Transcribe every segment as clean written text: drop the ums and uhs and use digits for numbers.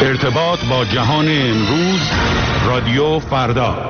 ارتباط با جهان امروز، رادیو فردا.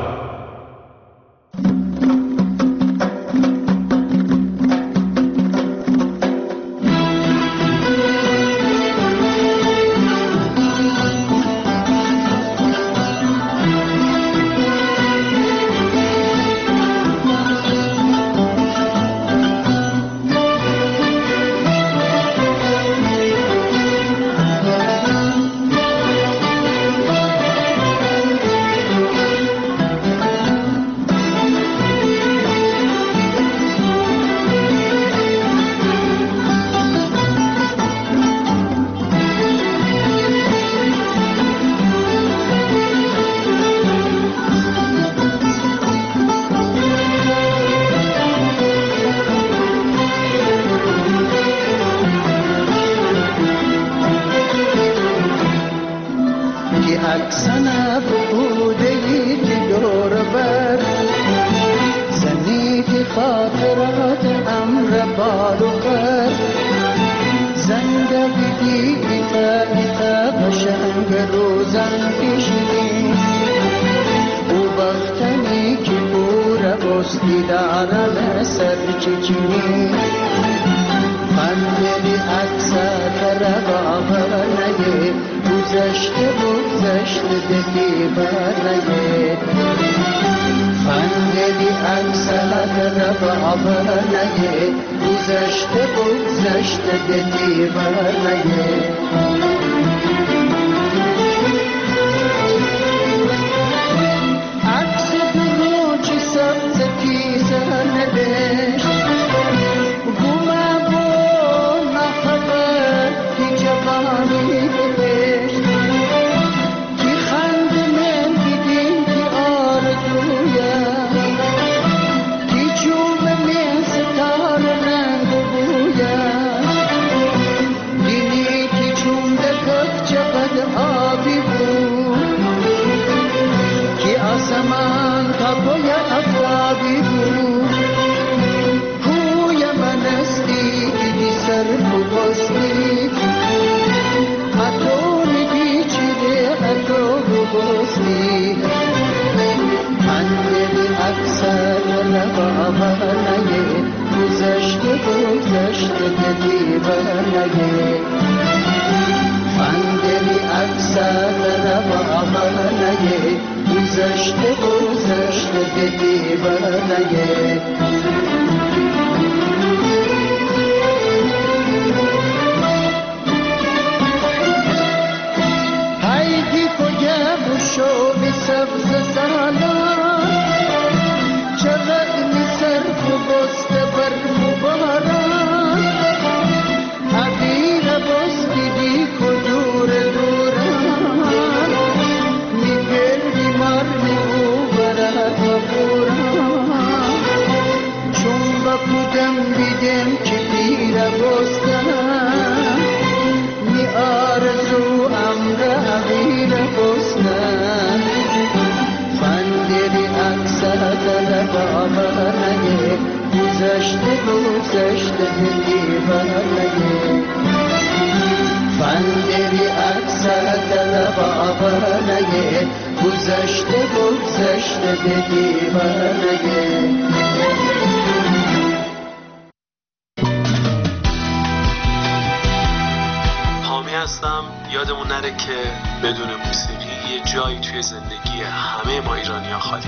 یادمون نره که بدون موسیقی یه جایی توی زندگی همه ما ایرانی‌ها خالی.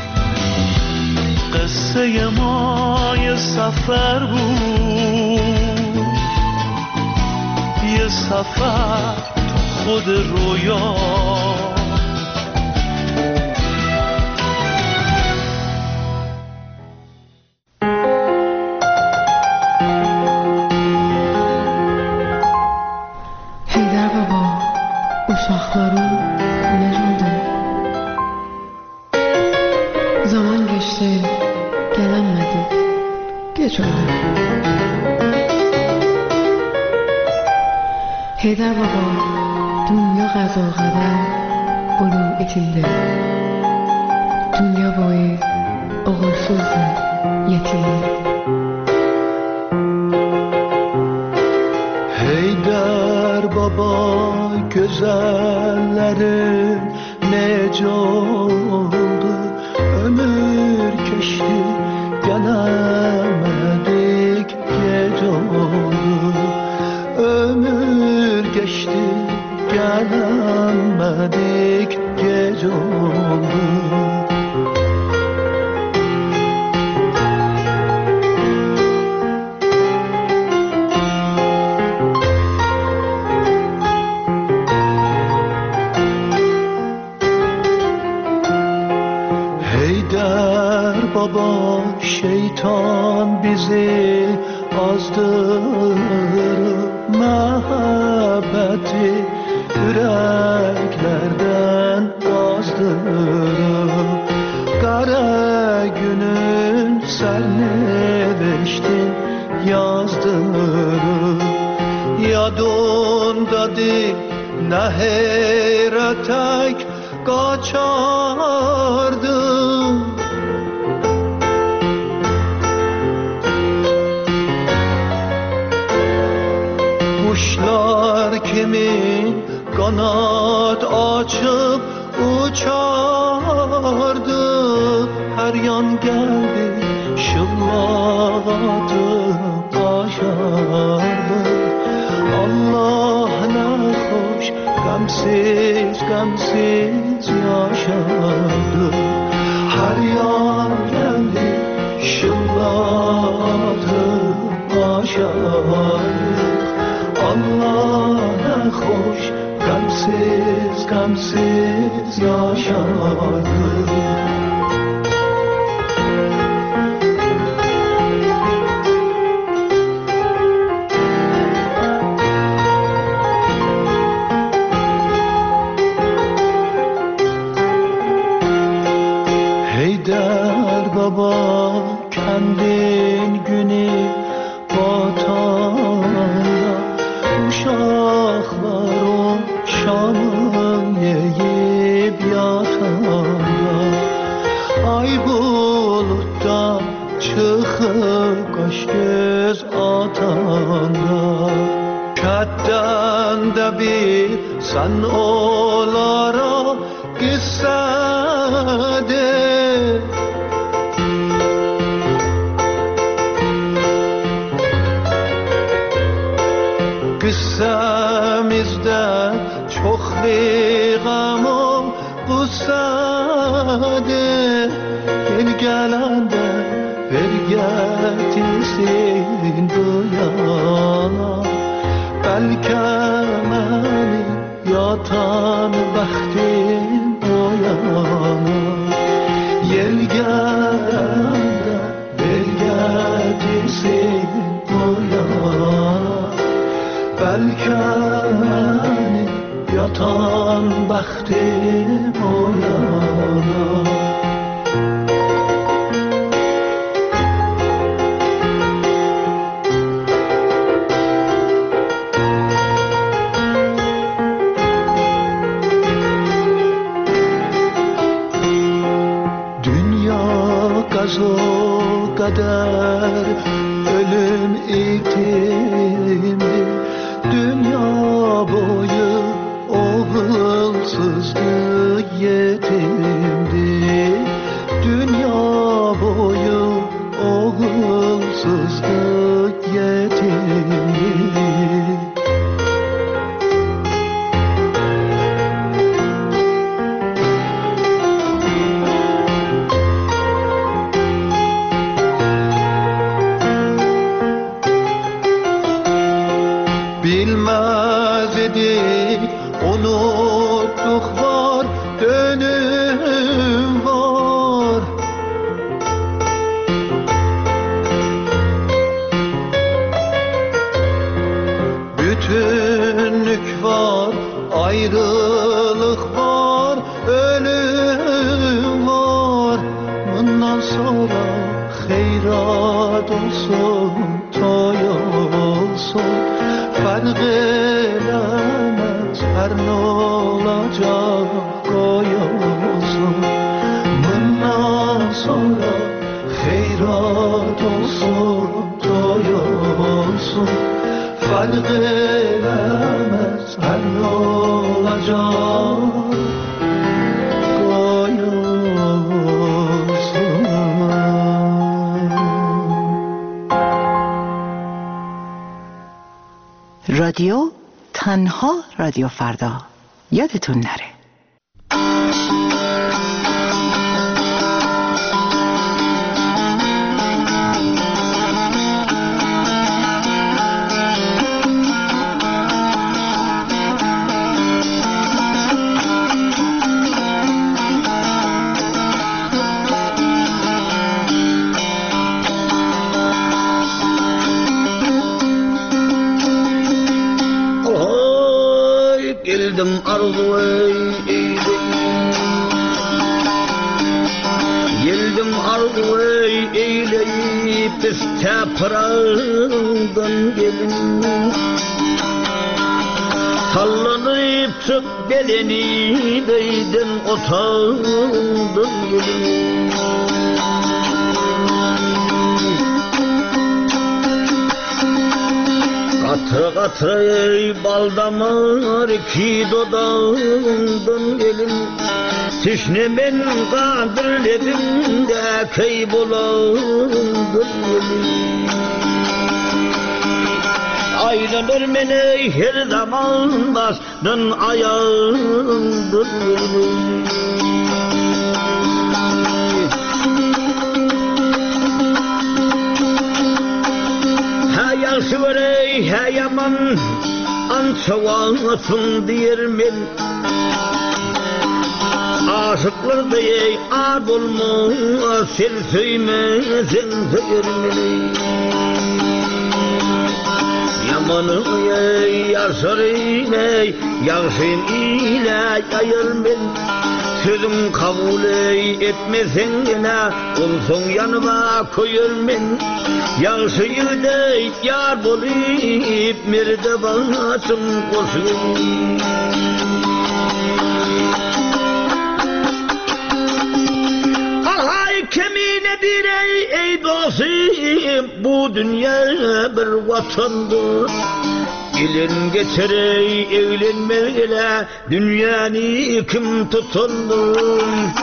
قصه ما یه سفر بود، یه سفر خود رویا، Heydər baba, dünya qəza qədər onun içində. Dünya boyu oğulsuzdur, yetimdir. Heydər baba güzellerin nece oldu? Ömür geçti gelemedik gece oldu. Ömür geçti gelemedik gece oldu. Baba şeytan bizi azdırıp muhabbeti yüreklerden azdırıp kara günün serneveştin yazdırıp yadında değil ne heyretek kaçardı. Kuşlar kimin kanat açıp uçardı. Her yan geldi şıllatıp aşardı. Allah ne hoş gamsiz gamsiz yaşardı. Her yan geldi şıllatıp aşardı. Allah ne hoş gamsiz gamsiz yaşardı. Heydar baba kendin günü vatanda uşaklar o şamın yiyip yatanda. Ay bulutta çıkıp kaş göz atanda. Kaddan da bir sen olara gitsede. Kıssamizde çok gamım gussade. Gel gelende ver getirsin bu yana. Belki beni yatan vaktim o yana. Gel gelende ver getirsin bu yana. Belki beni yatan baktim o yana. Dünya gazo kadar ölüm iklimdi. Dünya boyu oğulsuzdu yetimdi. Dünya boyu oğulsuzdu yetimdi. Bilmez idik, unuttuk var, dönüm var. Bütünlük var, ayrılık var, ölüm var. Bundan sonra hayrat olsun, toy olsun. Fark edemez her ne olacak koyulsun. Bundan sonra hayrat olsun, toy olsun. Fark edemez sen olacak رادیو تنها رادیو فردا یادتون نره. Geldim arzu eyledim, geldim arzu eyleyip isteparadan gelin. Sallanıp çık beleni beyden otağından gelin. Katı katı ey bal damar ki dodağından gelin. Tişnemin kadirlerinde kaybolandan gelin. Ayrılır beni her zaman bastın ayağından gelin. Hayal hey yaman ançavasın diyermin. Aşıklar deyey ad olmaz sen söymezsen söyermin. Yamanı ey yaşarım ey yaşın ile yayırmin. Sözüm kabul etmesen yine olsun yanıma koyurmin. Yaşıyı dey yar bulayıp merde basım koşun. Alay kemine bir ey dostum, bu dünya bir vatandır. Gelin geçerey evlenmeyle dünyanı kim tutundur?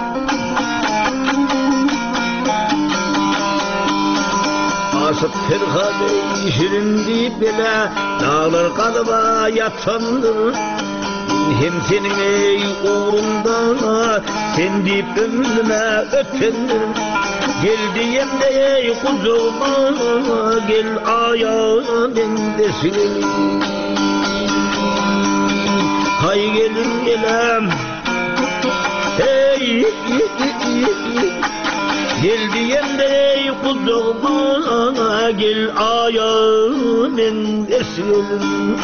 Aşık Ferhade şirindi bile dağlar kalıba yatandır. Hem senin ey uğrunda sen deyip ömrüme ötendir. Gel diyem de ey kuzuma gel ayağımın desin. Hay gelin gelem hey gel diyem de ey kuzuma gel ayağımın desin.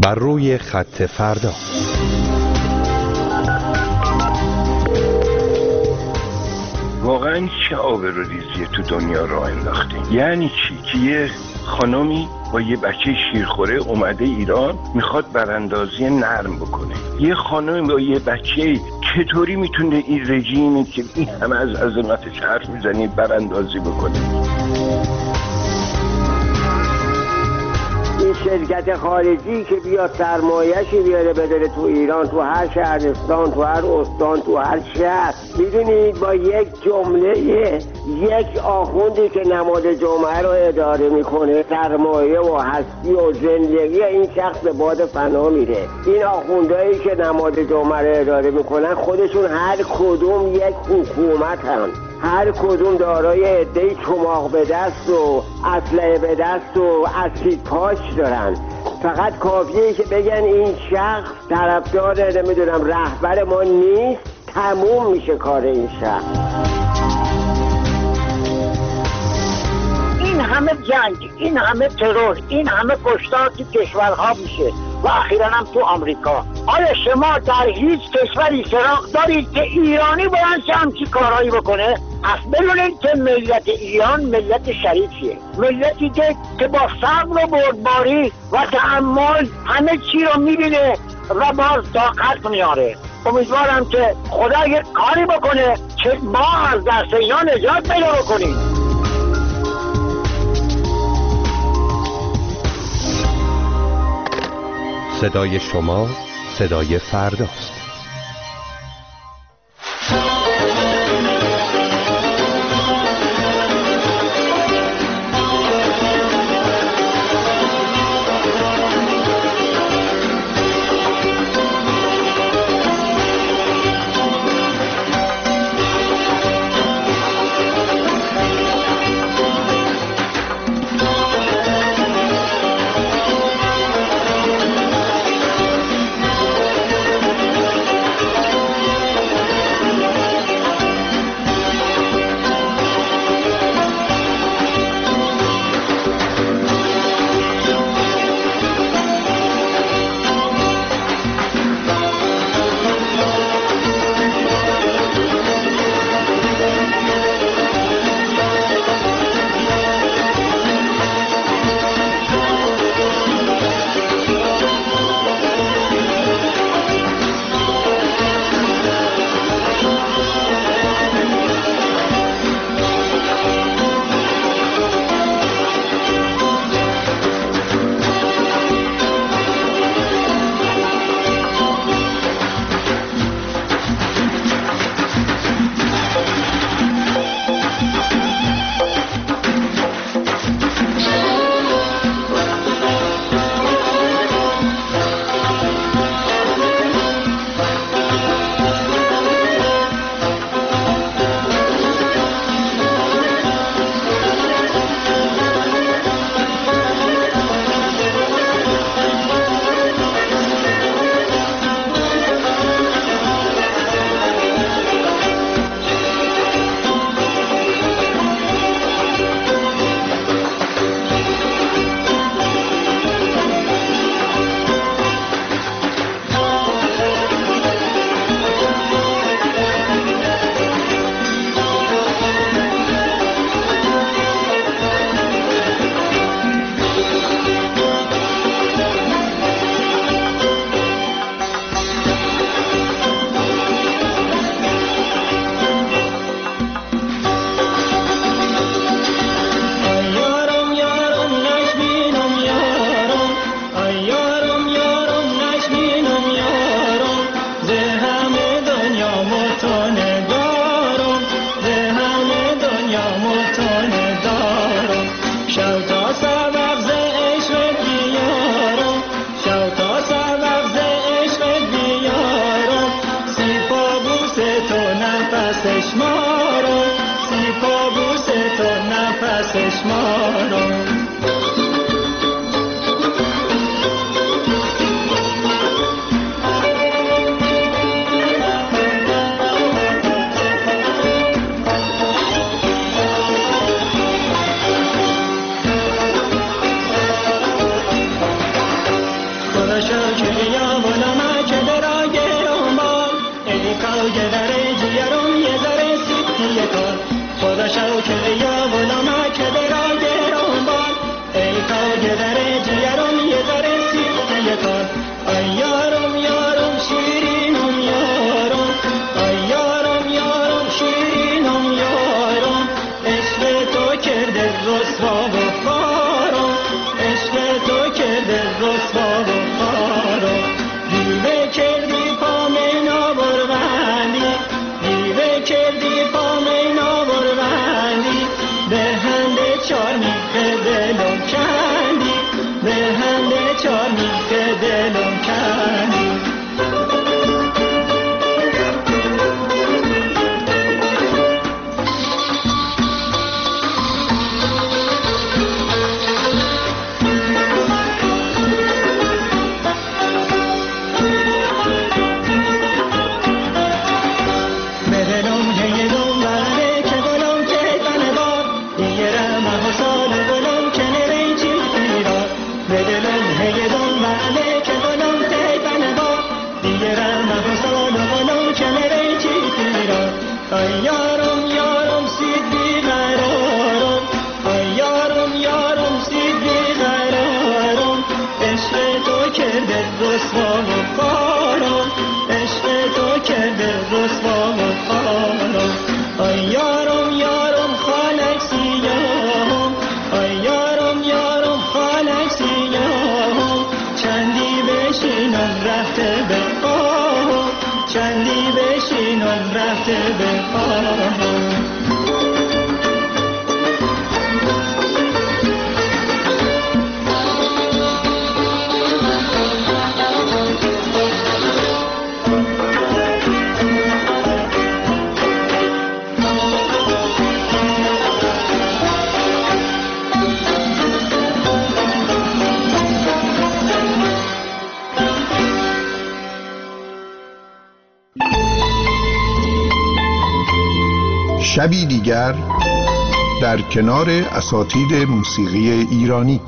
بر روی خط فردا. واقعا چه آبروریزی تو دنیا راه انداختیم؟ یعنی چی که یه خانمی با یه بچه شیرخوره اومده ایران میخواد براندازی نرم بکنه؟ یه خانم با یه بچه چطوری میتونه این رژیمی که این همه از عظمتش حرف میزنی براندازی بکنه؟ این شرکت خارجی که بیاد سرمایه‌شی بیاره بداره تو ایران، تو هر شهرستان، تو هر استان، تو هر شهر، میدونید با یک جمله یک آخوندی که نماد جامعه رو اداره میکنه سرمایه و هستی و زندگی این شخص به باد فنا میره. این آخوندهایی که نماد جامعه رو اداره میکنن خودشون هر کدوم یک حکومت هم، هر کدوم دارای عده‌ای چماق به دست و اسلحه به دست و اسید پاش دارن. فقط کافیه که بگن این شخص طرفدار نمیدونم رهبر ما نیست، تموم میشه کار این شخص. این همه جنگ، این همه ترور، این همه کشتار تو کشورها میشه و اخیراً هم تو آمریکا. آیا شما در هیچ کشوری سراغ دارید که ایرانی باید همچین کارهایی بکنه؟ اصلا بدونید که ملت ایران ملت شریفیه، ملتی که با صبر و بردباری و تحمل همه چی رو میبینه و باز طاقت میاره. امیدوارم که خدا یک کاری بکنه که ما از دست اینا نجات پیدا بکنیم. صدای شما صدای فرداست. شوکه یا ولما که درا گرم بار ای کاج در جیرم یه ذره سیتی کار خدا شوکه یا ولما که درا گرم بار ای کاج در جیرم یه ذره سیتی کار ای یارم یارم شیرینم یارم ای یارم یارم شیرینم یارم عشق تو کرده رسوا و خارم عشق تو کرده رسوا و خارم دیوه کردی پا مینا بروندی دیوه کردی پا مینا بروندی به هنده چار میخه دلم کندی به هنده چار میخه دلم کندی شبی دیگر در کنار اساتید موسیقی ایرانی.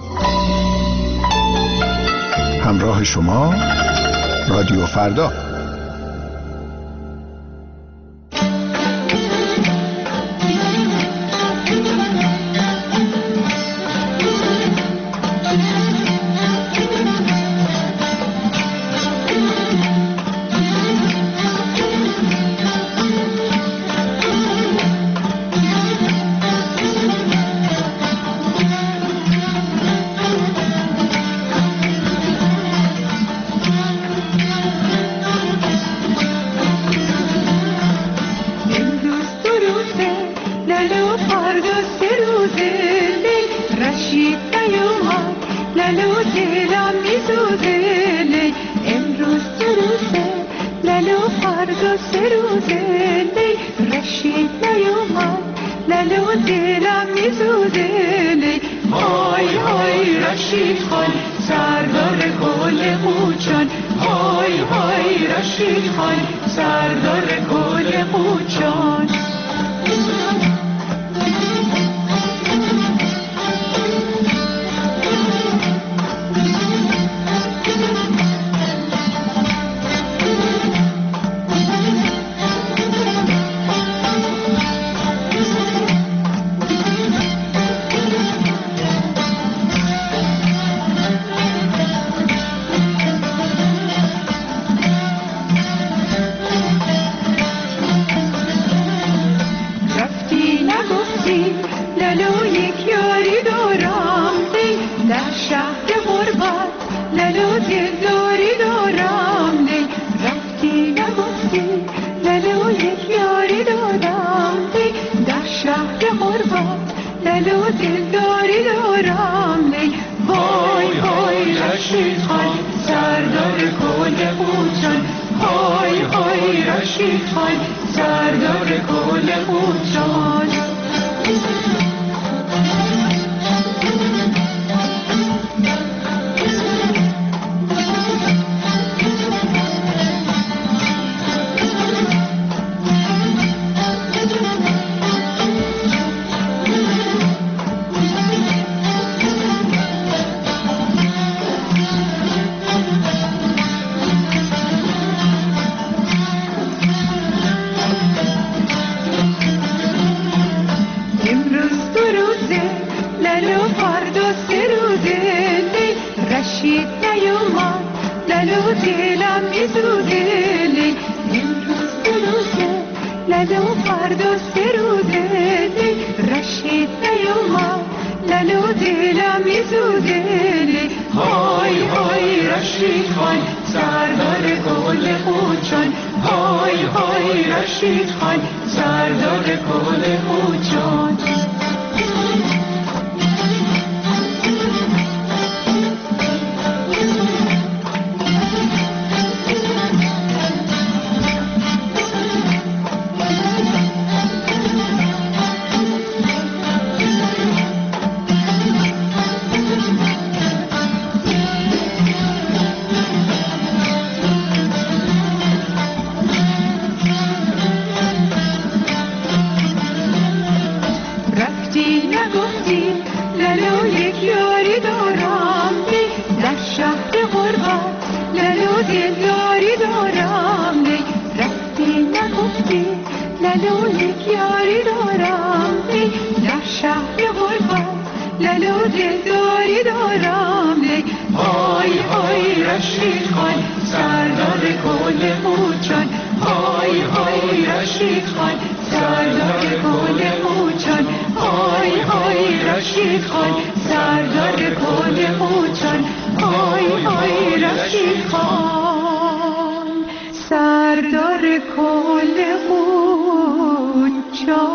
همراه شما رادیو فردا. دلم میسوزه امروز دو روزه لاله و فردا سه روزه رشید نیومد لاله و دلم میسوزه های های رشید خان سردار گل خوچان های های رشید خان سردار گل خوچان سردار کل خوچان